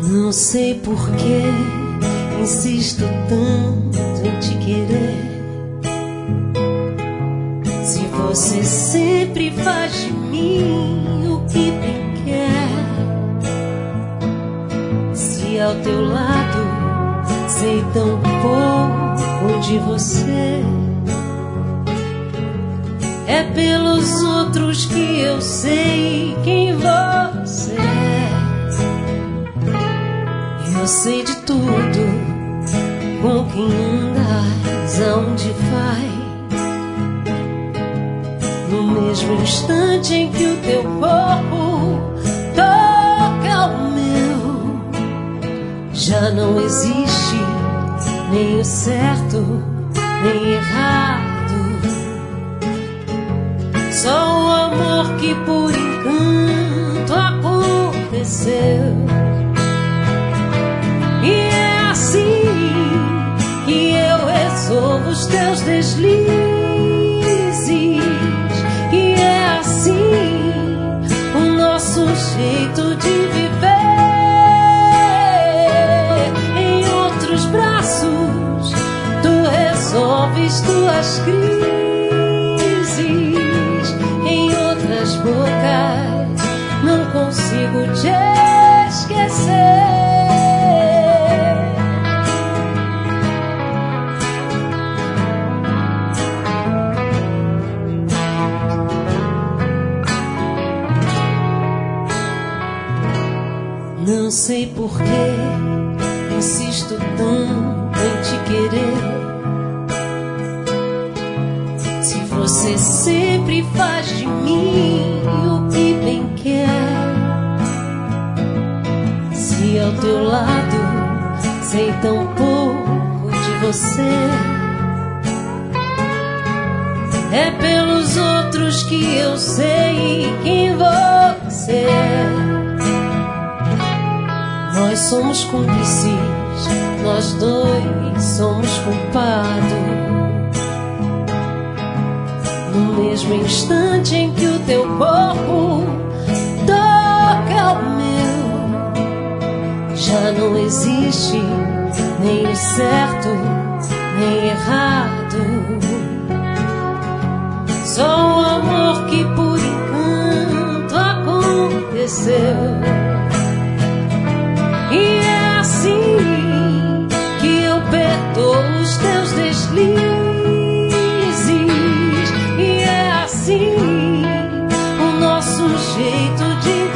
Não sei por que insisto tanto em te querer, se você sempre faz de mim o que bem quer. Se ao teu lado sei tão pouco de você, é pelos outros que eu sei quem você é. Eu sei de tudo, com quem andas, aonde vai. No mesmo instante em que o teu corpo toca o meu, já não existe nem o certo, nem errado. Só o amor que por encanto aconteceu. E é assim que eu resolvo os teus deslizes. E é assim o nosso jeito de viver. Em outros braços tu resolves tuas crises. Em outras bocas não consigo te esquecer. Não sei por que insisto tanto em te querer, se você sempre faz de mim o que bem quer. Se ao teu lado sei tão pouco de você, é pelos outros que eu sei quem você é. Nós somos cúmplices, nós dois somos culpados. No mesmo instante em que o teu corpo toca o meu, já não existe nem o certo, nem errado. Só o amor que por encanto aconteceu. E é assim que eu perdoo os teus deslizes. E é assim o nosso jeito de